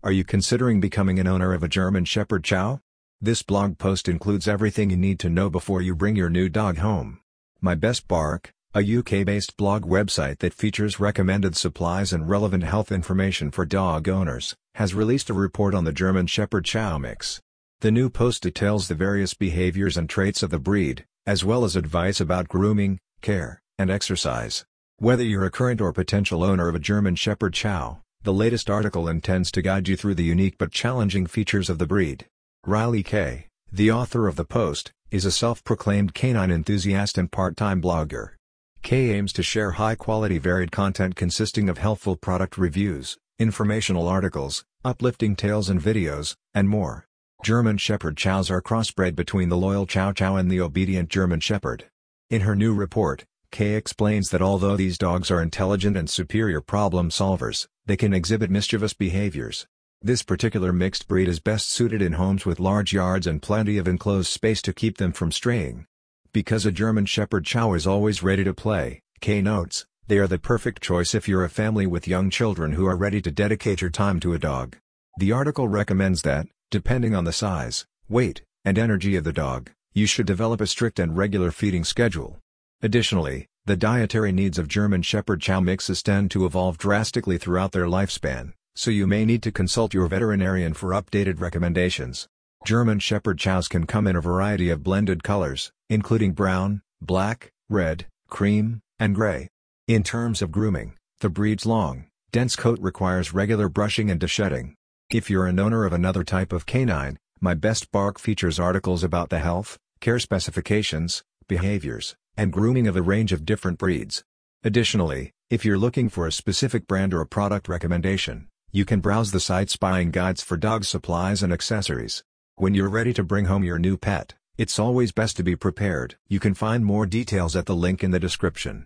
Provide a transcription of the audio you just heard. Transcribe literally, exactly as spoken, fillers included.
Are you considering becoming an owner of a German Shepherd Chow? This blog post includes everything you need to know before you bring your new dog home. My Best Bark, a U K-based blog website that features recommended supplies and relevant health information for dog owners, has released a report on the German Shepherd Chow mix. The new post details the various behaviors and traits of the breed, as well as advice about grooming, care, and exercise. Whether you're a current or potential owner of a German Shepherd Chow, the latest article intends to guide you through the unique but challenging features of the breed. Riley Kay, the author of the post, is a self-proclaimed canine enthusiast and part-time blogger. Kay aims to share high-quality varied content consisting of helpful product reviews, informational articles, uplifting tales and videos, and more. German Shepherd Chows are crossbred between the loyal Chow Chow and the obedient German Shepherd. In her new report, Kay explains that although these dogs are intelligent and superior problem solvers, they can exhibit mischievous behaviors. This particular mixed breed is best suited in homes with large yards and plenty of enclosed space to keep them from straying. Because a German Shepherd Chow is always ready to play, Kay notes, they are the perfect choice if you're a family with young children who are ready to dedicate your time to a dog. The article recommends that, depending on the size, weight, and energy of the dog, you should develop a strict and regular feeding schedule. Additionally, the dietary needs of German Shepherd Chow mixes tend to evolve drastically throughout their lifespan, so you may need to consult your veterinarian for updated recommendations. German Shepherd Chows can come in a variety of blended colors, including brown, black, red, cream, and gray. In terms of grooming, the breed's long, dense coat requires regular brushing and deshedding. If you're an owner of another type of canine, My Best Bark features articles about the health, care specifications, behaviors, and grooming of a range of different breeds. Additionally, if you're looking for a specific brand or a product recommendation, you can browse the site's buying guides for dog supplies and accessories. When you're ready to bring home your new pet, it's always best to be prepared. You can find more details at the link in the description.